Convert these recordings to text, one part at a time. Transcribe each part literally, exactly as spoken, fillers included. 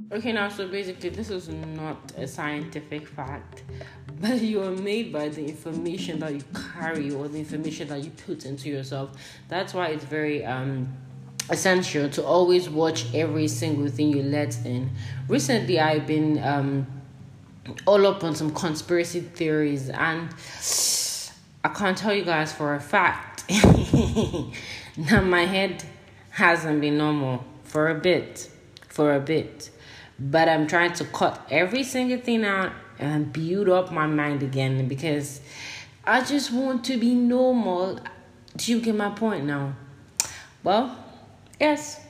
Okay, now, so basically, this is not a scientific fact, but you are made by the information that you carry or the information that you put into yourself. That's why it's very um essential to always watch every single thing you let in. Recently, I've been um all up on some conspiracy theories, and I can't tell you guys for a fact that my head hasn't been normal for a bit, for a bit. But I'm trying to cut every single thing out and build up my mind again because I just want to be normal. Do you get my point now? Well, yes.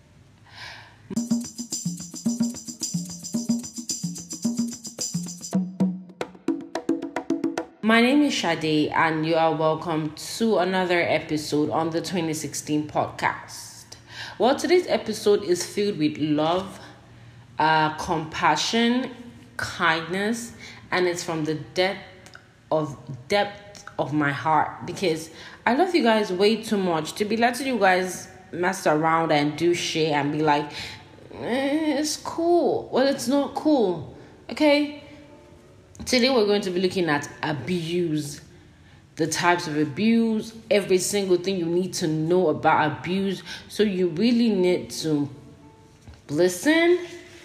My name is Sade, and you are welcome to another episode on the twenty sixteen podcast. Well, today's episode is filled with love, uh, compassion, kindness, and it's from the depth of depth of my heart because I love you guys way too much to be letting you guys mess around and do shit and be like, eh, it's cool. Well, it's not cool. Okay. Today we're going to be looking at abuse, the types of abuse, every single thing you need to know about abuse. So you really need to listen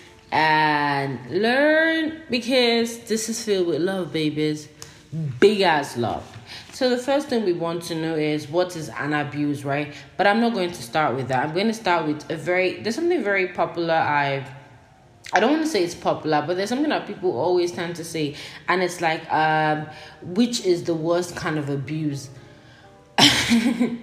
and learn because this is filled with love, babies. Big ass love. So the first thing we want to know is what is an abuse, right? But I'm not going to start with that. I'm going to start with a very, there's something very popular I've I don't want to say it's popular, but there's something that people always tend to say, and it's like, um, which is the worst kind of abuse? and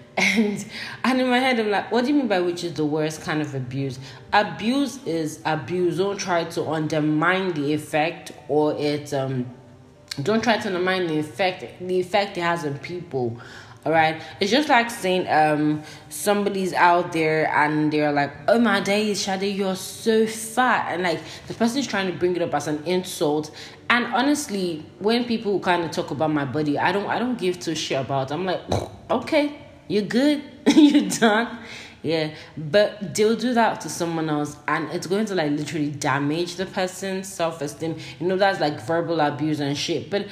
and in my head, I'm like, what do you mean by which is the worst kind of abuse? Abuse is abuse. Don't try to undermine the effect, or it um, don't try to undermine the effect, the effect it has on people. All right, it's just like saying um somebody's out there and they're like, oh my days, Shade, you're so fat, and like the person's trying to bring it up as an insult. And honestly, when people kind of talk about my body, I don't I don't give two shit about. I'm like, okay, you're good, you're done, yeah. But they'll do that to someone else, and it's going to like literally damage the person's self-esteem. You know, that's like verbal abuse and shit. But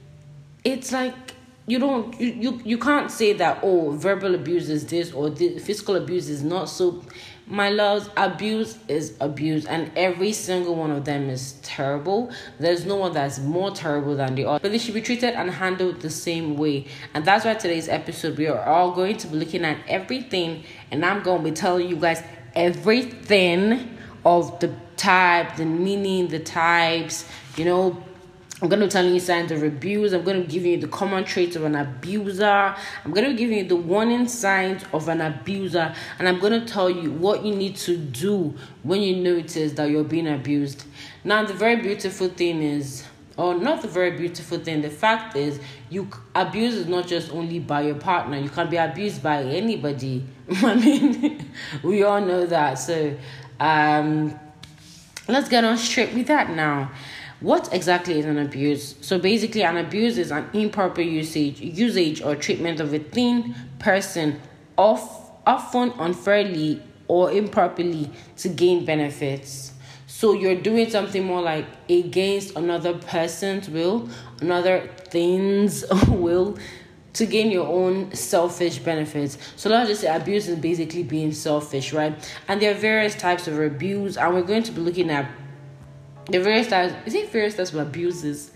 it's like, you don't you, you you can't say that, oh, verbal abuse is this or the physical abuse is not. So my loves, abuse is abuse, and every single one of them is terrible. There's no one that's more terrible than the other, but they should be treated and handled the same way. And that's why today's episode we are all going to be looking at everything, and I'm going to be telling you guys everything of the type, the meaning, the types, you know. I'm going to be telling you signs of abuse. I'm going to be giving you the common traits of an abuser. I'm going to be giving you the warning signs of an abuser. And I'm going to tell you what you need to do when you notice that you're being abused. Now, the very beautiful thing is, or not the very beautiful thing, the fact is, you abuse is not just only by your partner. You can be abused by anybody. I mean, we all know that. So, um, let's get on straight with that now. What exactly is an abuse? So basically, an abuse is an improper usage, usage or treatment of a thing, person, off, often unfairly or improperly to gain benefits. So you're doing something more like against another person's will, another thing's will, to gain your own selfish benefits. So let's just say abuse is basically being selfish, right? And there are various types of abuse, and we're going to be looking at the various types. Is it various types of abuses?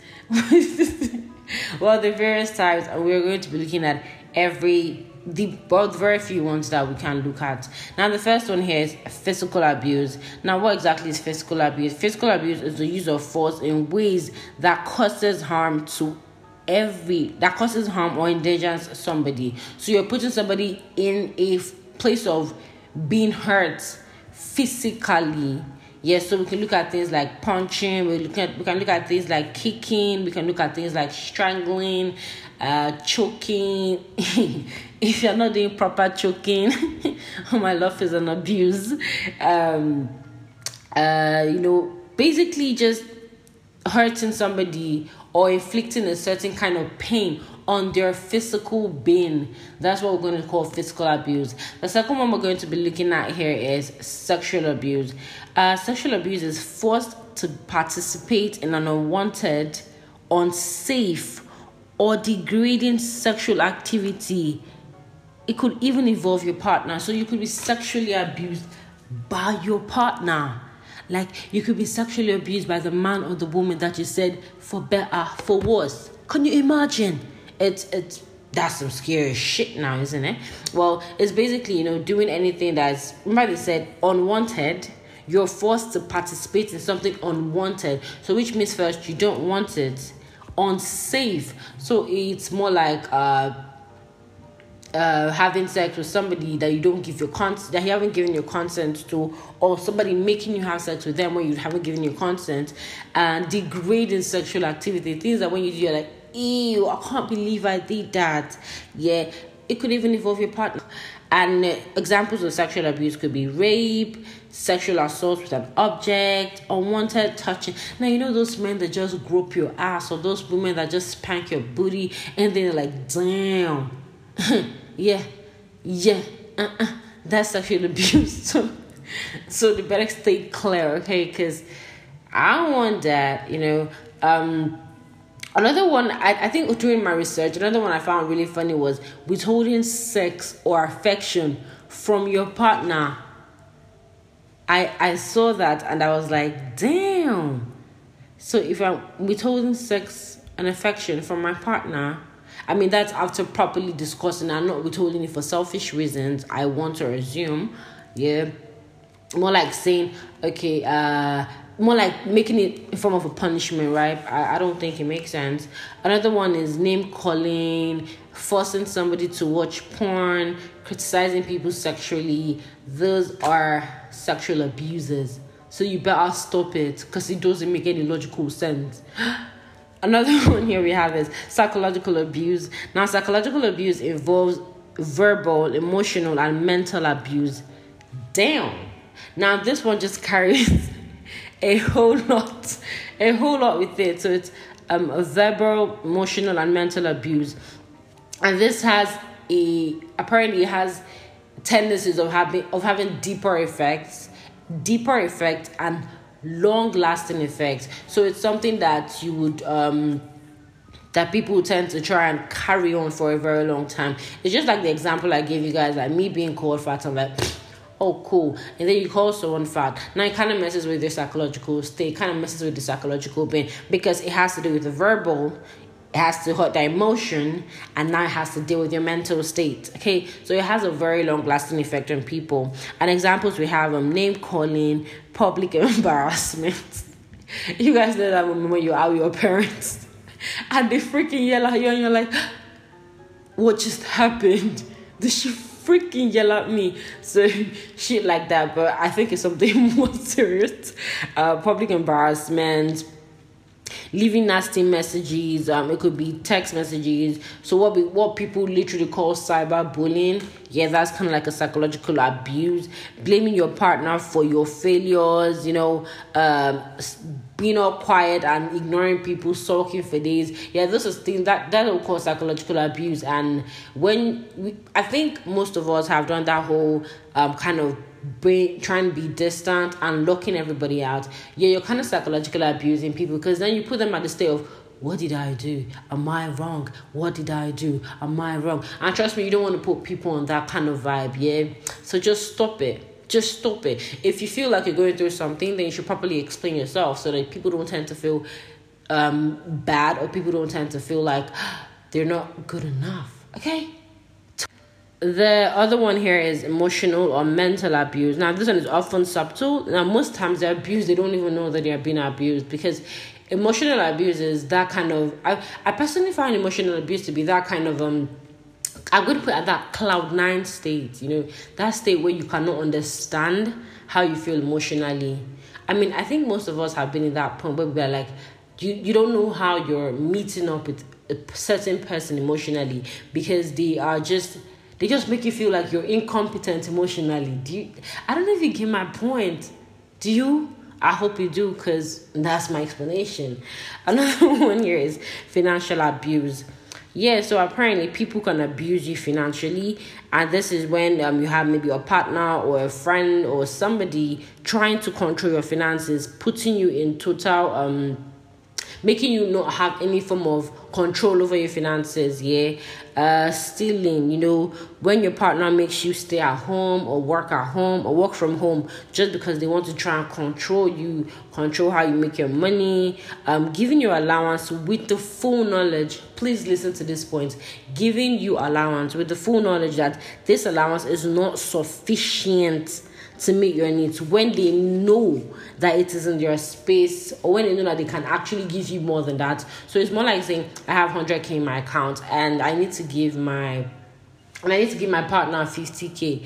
Well, the various types, and we're going to be looking at every the but very few ones that we can look at. Now, the first one here is physical abuse. Now, what exactly is physical abuse? Physical abuse is the use of force in ways that causes harm to every that causes harm or endangers somebody. So you're putting somebody in a place of being hurt physically. Yes, so we can look at things like punching, we look at we can look at things like kicking, we can look at things like strangling, uh, choking. If you're not doing proper choking, oh my love, is an abuse. Um, uh, you know, basically just hurting somebody or inflicting a certain kind of pain on their physical being. That's what we're going to call physical abuse. The second one we're going to be looking at here is sexual abuse. Uh, sexual abuse is forced to participate in an unwanted, unsafe, or degrading sexual activity. It could even involve your partner. So you could be sexually abused by your partner. Like, you could be sexually abused by the man or the woman that you said for better, for worse. Can you imagine? It's, it's, that's some scary shit now, isn't it? Well, it's basically, you know, doing anything that's, remember they said, unwanted. You're forced to participate in something unwanted. So which means first, you don't want it. Unsafe. So it's more like uh uh having sex with somebody that you don't give your consent, that you haven't given your consent to, or somebody making you have sex with them when you haven't given your consent, and degrading sexual activity, things that when you do you're like, ew, I can't believe I did that. Yeah, it could even involve your partner. And uh, examples of sexual abuse could be rape, sexual assault with an object, unwanted touching. Now, you know those men that just grope your ass, or those women that just spank your booty, and then they're like, damn, yeah, yeah, uh-uh, that's sexual abuse. So, so they better stay clear, okay? Because I don't want that, you know. Um, Another one, I, I think during my research, another one I found really funny was withholding sex or affection from your partner. I I saw that and I was like, damn. So if I'm withholding sex and affection from my partner, I mean, that's after properly discussing. I'm not withholding it for selfish reasons, I want to assume. Yeah. More like saying, okay, uh... more like making it in form of a punishment, right? I, I don't think it makes sense. Another one is name calling, forcing somebody to watch porn, criticizing people sexually. Those are sexual abuses. So you better stop it because it doesn't make any logical sense. Another one here we have is psychological abuse. Now, psychological abuse involves verbal, emotional, and mental abuse. Damn. Now, this one just carries a whole lot, a whole lot with it. So it's um, a verbal, emotional, and mental abuse. And this has a, apparently it has tendencies of having, of having deeper effects, deeper effects and long-lasting effects. So it's something that you would, um, that people tend to try and carry on for a very long time. It's just like the example I gave you guys, like me being called fat. I'm like, oh, cool. And then you call someone fat. Now it kind of messes with their psychological state, kind of messes with the psychological being, because it has to do with the verbal, it has to hurt their emotion, and now it has to deal with your mental state. Okay, so it has a very long lasting effect on people. And examples we have um, name calling, public embarrassment. You guys know that moment when you're out with your parents and they freaking yell at you and you're like, what just happened? Did she freaking yell at me? So shit like that. But I think it's something more serious. Uh, public embarrassment, leaving nasty messages. Um, it could be text messages. So what we, what people literally call cyberbullying. Yeah, that's kind of like a psychological abuse. Blaming your partner for your failures. You know, um, being all quiet and ignoring people, sulking for days. Yeah, those are things that that will cause psychological abuse. And when we, I think most of us have done that whole um kind of Be, trying to be distant and locking everybody out. Yeah, you're kind of psychologically abusing people, because then you put them at the state of, what did I do? Am I wrong? What did I do? Am I wrong? And trust me, you don't want to put people on that kind of vibe, yeah? So just stop it. Just stop it. If you feel like you're going through something, then you should properly explain yourself so that people don't tend to feel um bad, or people don't tend to feel like they're not good enough, okay? The other one here is emotional or mental abuse. Now, this one is often subtle. Now, most times they're abused, they don't even know that they're being abused, because emotional abuse is that kind of... I, I personally find emotional abuse to be that kind of... um. I'm going to put it at that cloud nine state, you know, that state where you cannot understand how you feel emotionally. I mean, I think most of us have been in that point where we're like, you, you don't know how you're meeting up with a certain person emotionally, because they are just... They just make you feel like you're incompetent emotionally. Do you? I don't know if you get my point. Do you? I hope you do, because that's my explanation. Another one here is financial abuse. Yeah, so apparently people can abuse you financially, and this is when um you have maybe a partner or a friend or somebody trying to control your finances, putting you in total um making you not have any form of control over your finances. Yeah, uh stealing, you know, when your partner makes you stay at home or work at home or work from home just because they want to try and control you, control how you make your money, um giving you allowance with the full knowledge. Please listen to this point. Giving you allowance with the full knowledge that this allowance is not sufficient to meet your needs, when they know that it is in your space, or when they know that they can actually give you more than that. So it's more like saying, I have one hundred k in my account and I need to give my and I need to give my partner fifty k.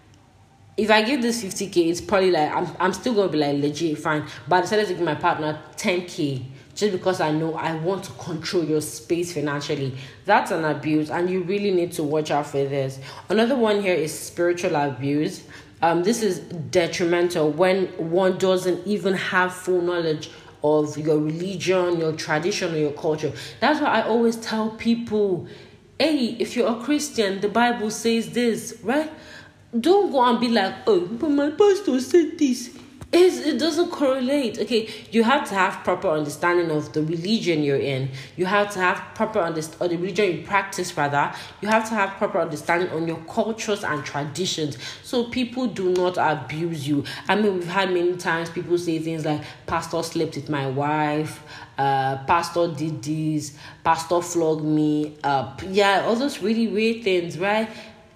If I give this fifty k, it's probably like I'm I'm still gonna be like legit fine, but I decided to give my partner ten k just because I know I want to control your space financially. That's an abuse, and you really need to watch out for this. Another one here is spiritual abuse. Um, this is detrimental when one doesn't even have full knowledge of your religion, your tradition, or your culture. That's why I always tell people, hey, if you're a Christian, the Bible says this, right? Don't go and be like, oh, but my pastor said this. It's, it doesn't correlate. Okay, you have to have proper understanding of the religion you're in. You have to have proper understanding, or the religion you practice rather. You have to have proper understanding on your cultures and traditions, so people do not abuse you. I mean, we've had many times people say things like, pastor slept with my wife, uh, pastor did this, pastor flogged me, uh, yeah, all those really weird things, right?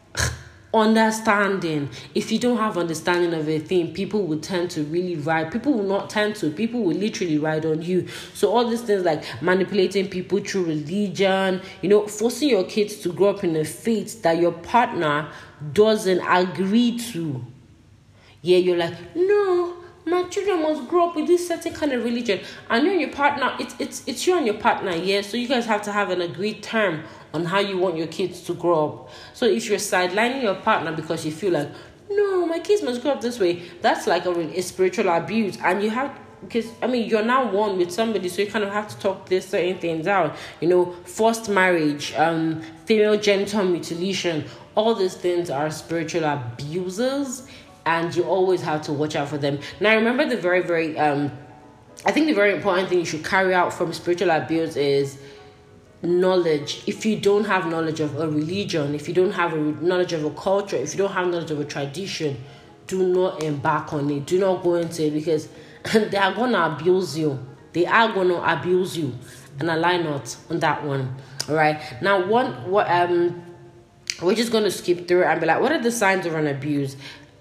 Understanding. If you don't have understanding of a thing, people will tend to really ride. People will not tend to. People will literally ride on you. So all these things like manipulating people through religion, you know, forcing your kids to grow up in a faith that your partner doesn't agree to. Yeah, you're like, no, my children must grow up with this certain kind of religion. And you and your partner, it's it's it's you and your partner, yeah. So you guys have to have an agreed term on how you want your kids to grow up. So if you're sidelining your partner because you feel like, no, my kids must grow up this way, that's like a, a spiritual abuse. And you have, because, I mean, you're now one with somebody, so you kind of have to talk these certain things out. You know, forced marriage, um, female genital mutilation, all these things are spiritual abuses, and you always have to watch out for them. Now, remember the very, very, um, I think the very important thing you should carry out from spiritual abuse is knowledge. If you don't have knowledge of a religion, if you don't have a knowledge of a culture, if you don't have knowledge of a tradition, do not embark on it. Do not go into it, because they are going to abuse you. They are going to abuse you. And I lie not on that one. All right. Now, one, what, um, we're just going to skip through and be like, what are the signs of an abuse?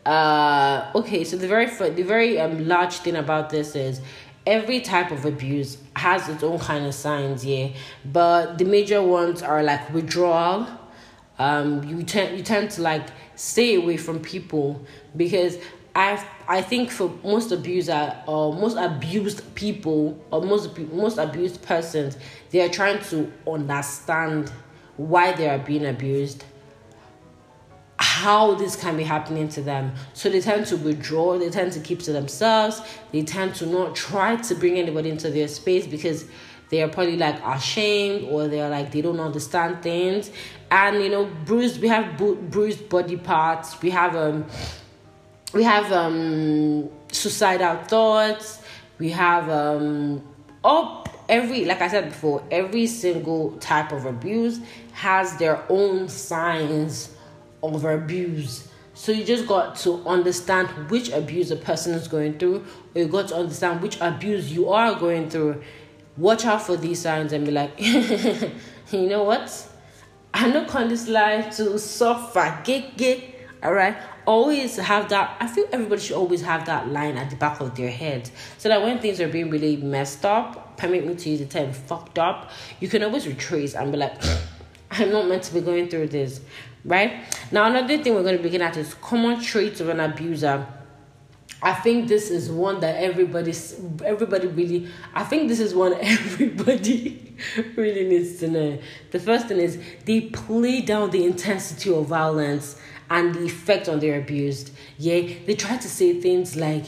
Uh, okay. So the very, the very um, large thing about this is, every type of abuse has its own kind of signs, yeah. But the major ones are like withdrawal. Um, you tend you tend to like stay away from people, because I I think for most abuser or most abused people or most most abused persons, they are trying to understand why they are being abused, how this can be happening to them. So they tend to withdraw, they tend to keep to themselves, they tend to not try to bring anybody into their space because they are probably like ashamed, or they're like, they don't understand things. And you know, bruised, we have bu- bruised body parts, we have um we have um suicidal thoughts, we have um oh every like I said before, every single type of abuse has their own signs of abuse. So you just got to understand which abuse a person is going through, or you got to understand which abuse you are going through. Watch out for these signs and be like, you know what? I'm not on this life to suffer. Get get all right. Always have that. I feel everybody should always have that line at the back of their head, so that when things are being really messed up, permit me to use the term fucked up, you can always retrace and be like, I'm not meant to be going through this. Right? Now, another thing we're going to be looking at is common traits of an abuser. I think this is one that everybody, everybody really, I think this is one everybody really needs to know. The first thing is they play down the intensity of violence and the effect on their abused. Yeah, they try to say things like,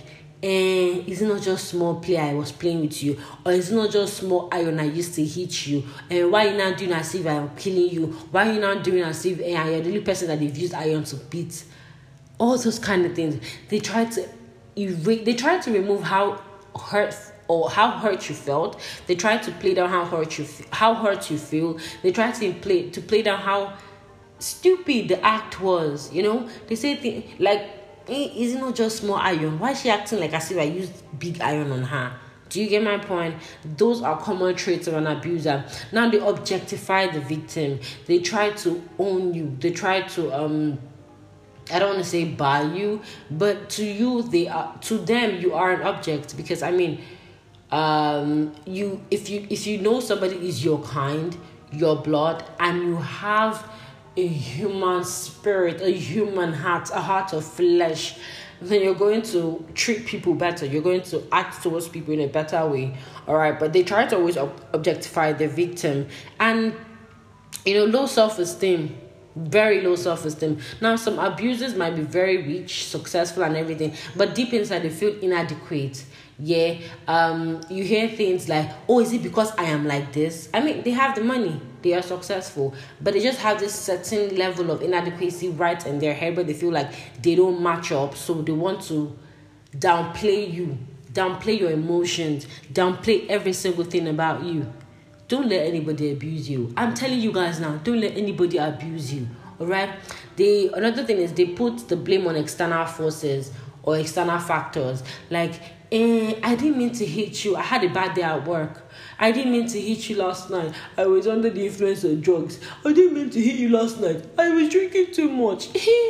and it's not just small play I was playing with you, or it's not just small iron I used to hit you, and why you not doing as if I'm killing you, why you not doing as if eh, you're the only person that they've used iron to beat, all those kind of things. They try to erase, they try to remove how hurt or how hurt you felt. They try to play down how hurt you how hurt you feel. They try to play to play down how stupid the act was. You know, they say things like, eh, is it not just small iron? Why is she acting like as if I used big iron on her? Do you get my point? Those are common traits of an abuser. Now they objectify the victim. They try to own you. They try to um I don't want to say buy you, but to you they are to them you are an object, because I mean um you if you if you know somebody is your kind, your blood, and you have a human spirit, a human heart, a heart of flesh, then you're going to treat people better. You're going to act towards people in a better way. All right. But they try to always ob- objectify the victim. And, you know, low self-esteem, very low self-esteem. Now, some abusers might be very rich, successful and everything, but deep inside they feel inadequate. Yeah. Um, you hear things like, oh, is it because I am like this? I mean, they have the money. They are successful, but they just have this certain level of inadequacy right in their head, but they feel like they don't match up, so they want to downplay you, downplay your emotions, downplay every single thing about you. Don't let anybody abuse you. I'm telling you guys now, don't let anybody abuse you. All right. They another thing is they put the blame on external forces or external factors, like, eh, I didn't mean to hit you. I had a bad day at work. I didn't mean to hit you last night. I was under the influence of drugs. I didn't mean to hit you last night. I was drinking too much.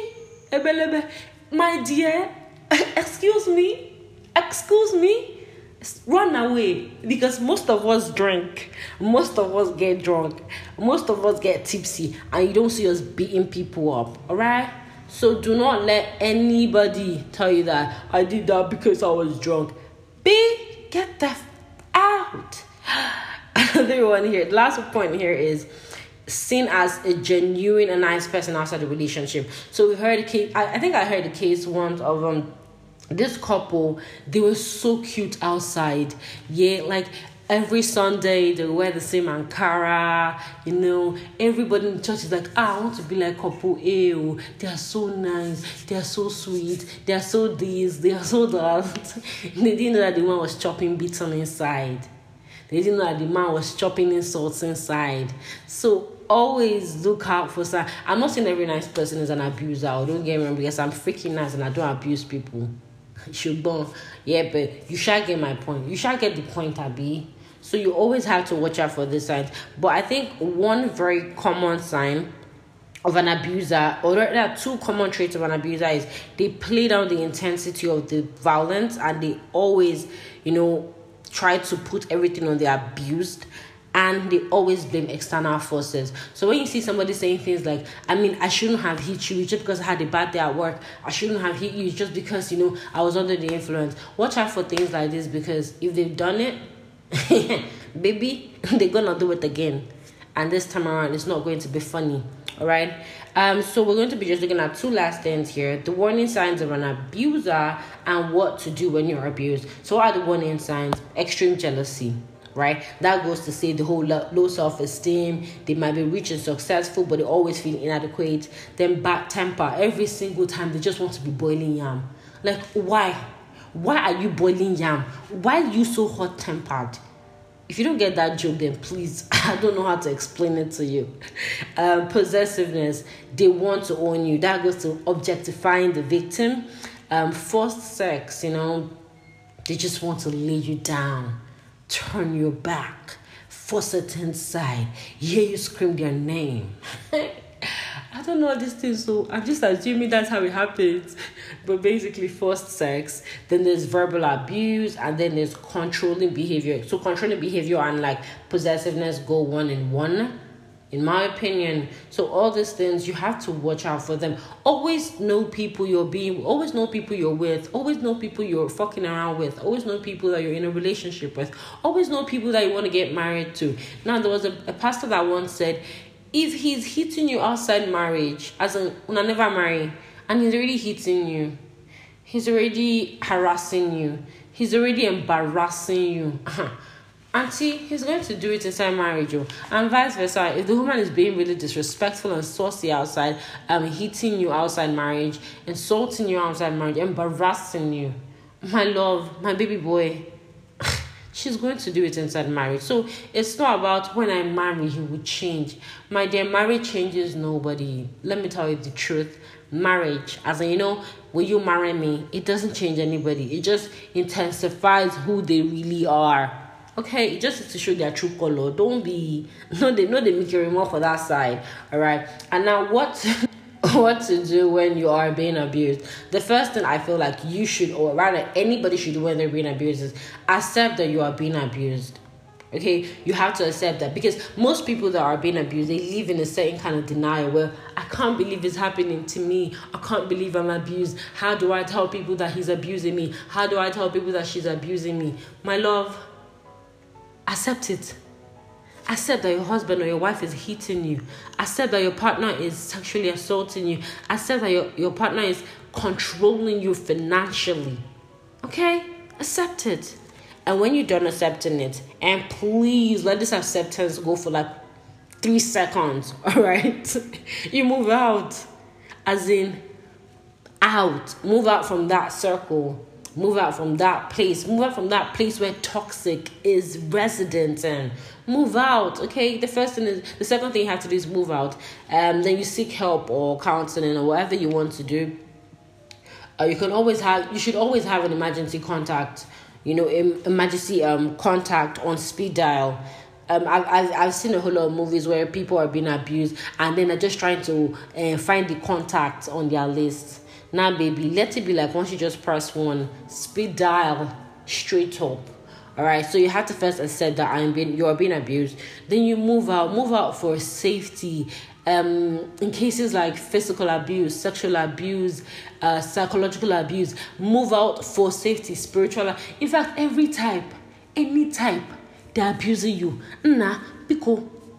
My dear, excuse me, excuse me, run away. Because most of us drink. Most of us get drunk. Most of us get tipsy. And you don't see us beating people up. Alright? So do not let anybody tell you that I did that because I was drunk. B, get the f- out. Another one here. The last point here is seen as a genuine and nice person outside the relationship. So we heard a case. I, I think I heard a case once of um this couple. They were so cute outside. Yeah, like every Sunday they wear the same Ankara. You know, everybody in the church is like, ah, I want to be like couple A. They are so nice. They are so sweet. They are so this. They are so that. They didn't know that the one was chopping beats on inside. They didn't know that the man was chopping insults inside. So always look out for some. I'm not saying every nice person is an abuser. Or don't get me wrong, because I'm freaking nice and I don't abuse people. Should burn. Yeah, but you shall get my point. You shall get the point, Abby. So you always have to watch out for this signs. But I think one very common sign of an abuser, or there are two common traits of an abuser, is they play down the intensity of the violence, and they always, you know, try to put everything on the abused, and they always blame external forces. So when you see somebody saying things like, I mean, I shouldn't have hit you just because I had a bad day at work. I shouldn't have hit you just because, you know, I was under the influence. Watch out for things like this, because if they've done it, baby, they're gonna do it again. And this time around, it's not going to be funny. All right. Um. So we're going to be just looking at two last things here: the warning signs of an abuser and what to do when you're abused. So what are the warning signs? Extreme jealousy. Right. That goes to say the whole low self-esteem. They might be rich and successful, but they always feel inadequate. Then bad temper. Every single time they just want to be boiling yam. Like, why? Why are you boiling yam? Why are you so hot-tempered? If you don't get that joke, then please, I don't know how to explain it to you. Um, possessiveness, they want to own you. That goes to objectifying the victim. Um, forced sex, you know, they just want to lay you down, turn your back, force it inside, hear you scream their name. I don't know this thing, so I'm just assuming that's how it happens. But basically, forced sex, then there's verbal abuse, and then there's controlling behavior. So controlling behavior and like possessiveness go one in one, in my opinion. So all these things, you have to watch out for them. Always know people you're being, always know people you're with, always know people you're fucking around with, always know people that you're in a relationship with, always know people that you want to get married to. Now, there was a, a pastor that once said, if he's hitting you outside marriage, as in, when I never marry, and he's already hitting you, he's already harassing you. He's already embarrassing you. Auntie, he's going to do it inside marriage, oh. And vice versa. If the woman is being really disrespectful and saucy outside, um, hitting you outside marriage, insulting you outside marriage, embarrassing you, my love, my baby boy, she's going to do it inside marriage. So it's not about when I marry, he will change. My dear, marriage changes nobody. Let me tell you the truth. Marriage, as in, you know, will you marry me? It doesn't change anybody. It just intensifies who they really are. Okay, just to show their true color. Don't be no they no they make you remove for that side. Alright. And now what what to do when you are being abused? The first thing I feel like you should, or rather anybody should do when they're being abused, is accept that you are being abused. Okay, you have to accept that, because most people that are being abused, they live in a certain kind of denial where I can't believe it's happening to me. I can't believe I'm abused. How do I tell people that he's abusing me? How do I tell people that she's abusing me? My love, accept it. Accept that your husband or your wife is hitting you. Accept that your partner is sexually assaulting you. Accept that your, your partner is controlling you financially. Okay? Accept it. And when you're done accepting it, and please let this acceptance go for like three seconds, all right? You move out. As in, out. Move out from that circle. Move out from that place. Move out from that place where toxic is resident, and move out. Okay, the first thing is, the second thing you have to do is move out. Um, then you seek help or counseling or whatever you want to do. Uh, you can always have. You should always have an emergency contact. You know, em- emergency um contact on speed dial. Um, I've, I've I've seen a whole lot of movies where people are being abused and then they're just trying to uh, find the contact on their list. Now, baby, let it be like once you just press one, speed dial straight up. All right, so you have to first accept that I'm being you are being abused. Then you move out, move out for safety. Um, in cases like physical abuse, sexual abuse, uh, psychological abuse, move out for safety, spiritual. In fact, every type, any type, they're abusing you. Nah, because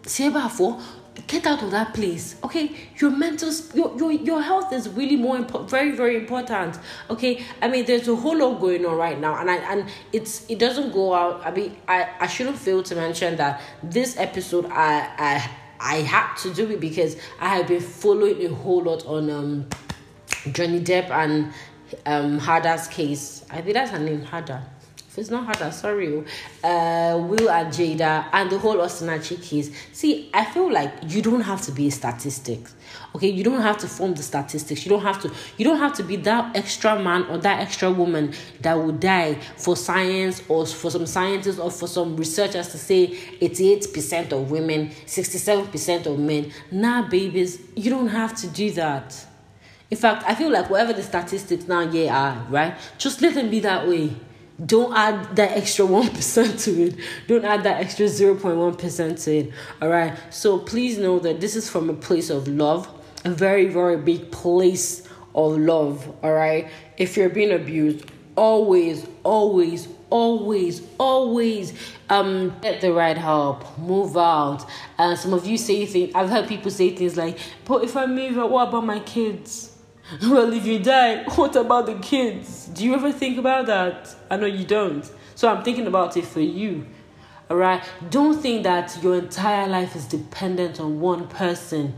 for. Get out of that place, okay? Your mental, your your, your health is really more important, very very important, okay? I mean, there's a whole lot going on right now, and I and it's it doesn't go out. I mean, I, I shouldn't fail to mention that this episode I I I had to do it because I have been following a whole lot on um Johnny Depp and um Hada's case. I think that's her name, Hada. If it's not Hada, sorry. Uh, Will and Jada and the whole Osinachi case. See, I feel like you don't have to be a statistic. Okay, you don't have to form the statistics. You don't have to. You don't have to be that extra man or that extra woman that will die for science or for some scientists or for some researchers to say eighty-eight percent of women, sixty-seven percent of men. Nah, babies, you don't have to do that. In fact, I feel like whatever the statistics now yeah are, right? Just let them be that way. Don't add that extra one percent to it. Don't add that extra zero point one percent to it. All right. So please know that this is from a place of love, a very, very big place of love. All right. If you're being abused, always, always, always, always um get the right help. Move out. And uh, some of you say things, I've heard people say things like, but if I move out, what about my kids? Well, if you die, what about the kids? Do you ever think about that? I know you don't. So I'm thinking about it for you. All right? Don't think that your entire life is dependent on one person.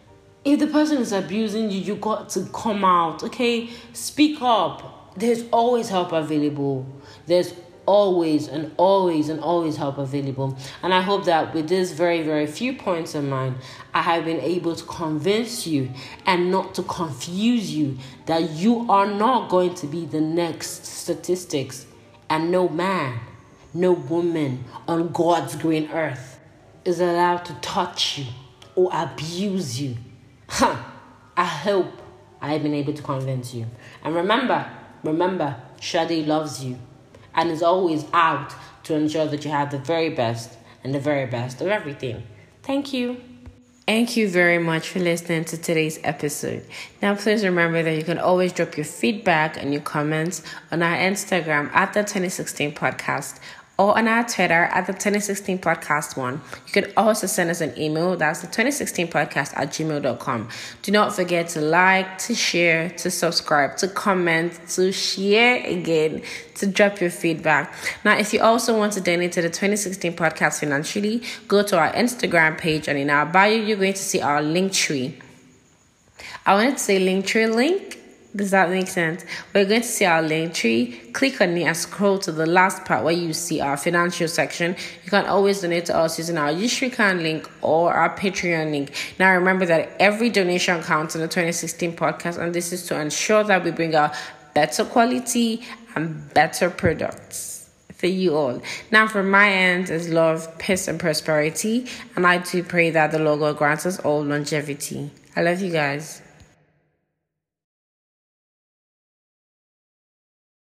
If the person is abusing you, you got to come out, okay? Speak up. There's always help available. There's always and always and always help available. And I hope that with this very, very few points in mind, I have been able to convince you and not to confuse you that you are not going to be the next statistics, and no man, no woman on God's green earth is allowed to touch you or abuse you. Huh. I hope I have been able to convince you. And remember, remember, Shade loves you and is always out to ensure that you have the very best and the very best of everything. Thank you. Thank you very much for listening to today's episode. Now, please remember that you can always drop your feedback and your comments on our Instagram at the twenty sixteen podcast, or on our Twitter at the twenty sixteen podcast one. You can also send us an email. That's the twenty sixteen podcast at gmail dot com. Do not forget to like, to share, to subscribe, to comment, to share again, to drop your feedback. Now, if you also want to donate to the twenty sixteen podcast financially, go to our Instagram page, and in our bio, you're going to see our link tree. I wanted to say link tree link. Does that make sense? We're going to see our link tree. Click on it and scroll to the last part where you see our financial section. You can always donate to us using our Ushrikan link or our Patreon link. Now remember that every donation counts in the twenty sixteen podcast, and this is to ensure that we bring out better quality and better products for you all. Now from my end is love, peace, and prosperity, and I do pray that the Lord God grants us all longevity. I love you guys.